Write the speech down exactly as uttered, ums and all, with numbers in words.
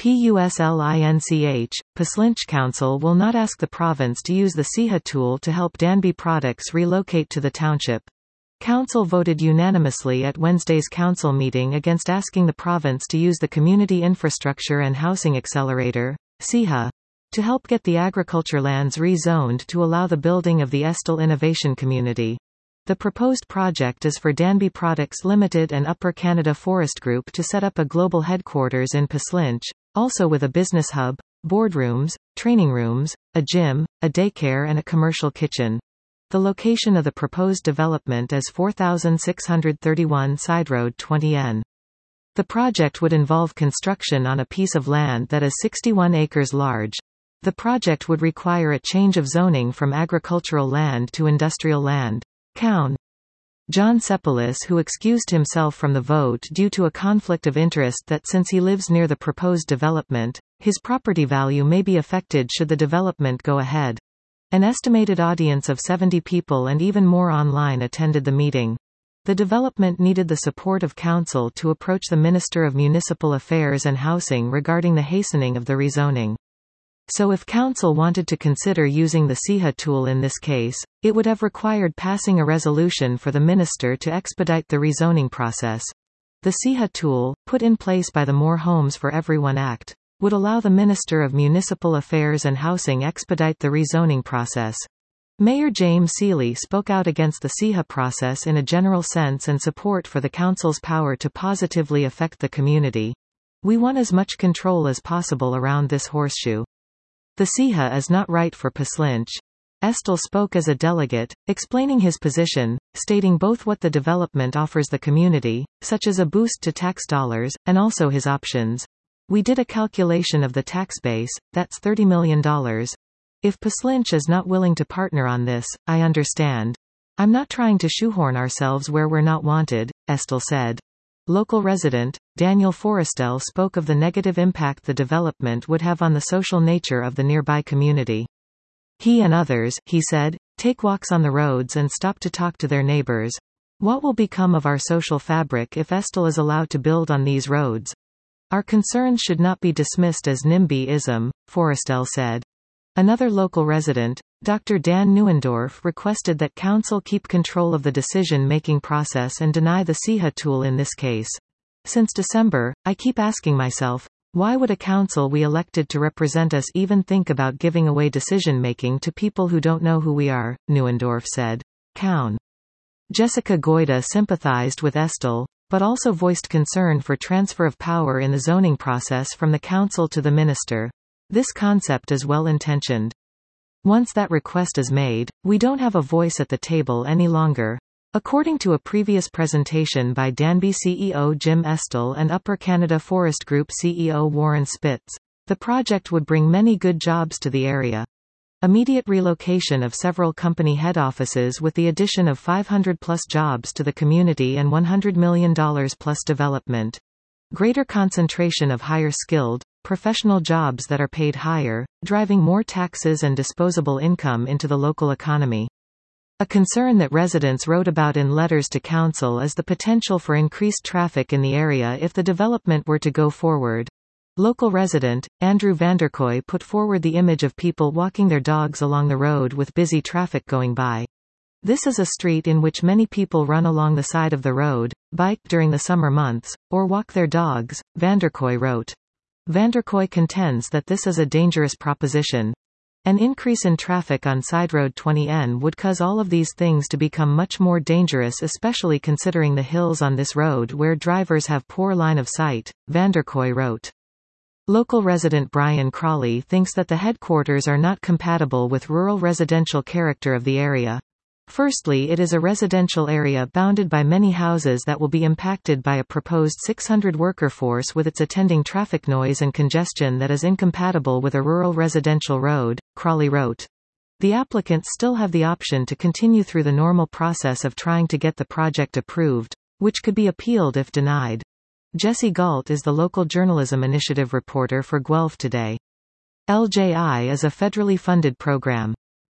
PUSLINCH, Puslinch Council will not ask the province to use the C I H A tool to help Danby Products relocate to the township. Council voted unanimously at Wednesday's council meeting against asking the province to use the Community Infrastructure and Housing Accelerator, C I H A, to help get the agriculture lands rezoned to allow the building of the Estill Innovation Community. The proposed project is for Danby Products Limited and Upper Canada Forest Group to set up a global headquarters in Puslinch, also with a business hub, boardrooms, training rooms, a gym, a daycare and a commercial kitchen. The location of the proposed development is four thousand six hundred thirty-one Side Road twenty N. The project would involve construction on a piece of land that is sixty-one acres large. The project would require a change of zoning from agricultural land to industrial land. Coun. John Sepolis, who excused himself from the vote due to a conflict of interest that since he lives near the proposed development, his property value may be affected should the development go ahead. An estimated audience of seventy people and even more online attended the meeting. The development needed the support of council to approach the Minister of Municipal Affairs and Housing regarding the hastening of the rezoning. So if council wanted to consider using the C I H A tool in this case, it would have required passing a resolution for the minister to expedite the rezoning process. The C I H A tool, put in place by the More Homes for Everyone Act, would allow the Minister of Municipal Affairs and Housing expedite the rezoning process. Mayor James Seeley spoke out against the C I H A process in a general sense and support for the council's power to positively affect the community. We want as much control as possible around this horseshoe. The C I H A is not right for Puslinch. Estill spoke as a delegate, explaining his position, stating both what the development offers the community, such as a boost to tax dollars, and also his options. We did a calculation of the tax base, that's thirty million dollars. If Puslinch is not willing to partner on this, I understand. I'm not trying to shoehorn ourselves where we're not wanted, Estill said. Local resident, Daniel Forrestel spoke of the negative impact the development would have on the social nature of the nearby community. He and others, he said, take walks on the roads and stop to talk to their neighbors. What will become of our social fabric if Estill is allowed to build on these roads? Our concerns should not be dismissed as NIMBY-ism, Forrestel said. Another local resident, Doctor Dan Neuendorf, requested that council keep control of the decision-making process and deny the C I H A tool in this case. Since December, I keep asking myself, why would a council we elected to represent us even think about giving away decision-making to people who don't know who we are, Neuendorf said. Coun. Jessica Goida sympathized with Estill, but also voiced concern for transfer of power in the zoning process from the council to the minister. This concept is well-intentioned. Once that request is made, we don't have a voice at the table any longer. According to a previous presentation by Danby C E O Jim Estill and Upper Canada Forest Group C E O Warren Spitz, the project would bring many good jobs to the area. Immediate relocation of several company head offices with the addition of five hundred plus jobs to the community and one hundred million dollars plus development. Greater concentration of higher skilled, professional jobs that are paid higher, driving more taxes and disposable income into the local economy. A concern that residents wrote about in letters to council is the potential for increased traffic in the area if the development were to go forward. Local resident, Andrew Vanderkoy, put forward the image of people walking their dogs along the road with busy traffic going by. This is a street in which many people run along the side of the road, bike during the summer months, or walk their dogs, Vanderkoy wrote. Vanderkoy contends that this is a dangerous proposition. An increase in traffic on Side Road twenty N would cause all of these things to become much more dangerous, especially considering the hills on this road where drivers have poor line of sight, Vanderkoy wrote. Local resident Brian Crawley thinks that the headquarters are not compatible with rural residential character of the area. Firstly, it is a residential area bounded by many houses that will be impacted by a proposed six hundred worker force with its attending traffic noise and congestion that is incompatible with a rural residential road, Crawley wrote. The applicants still have the option to continue through the normal process of trying to get the project approved, which could be appealed if denied. Jesse Galt is the local journalism initiative reporter for Guelph Today. L J I is a federally funded program.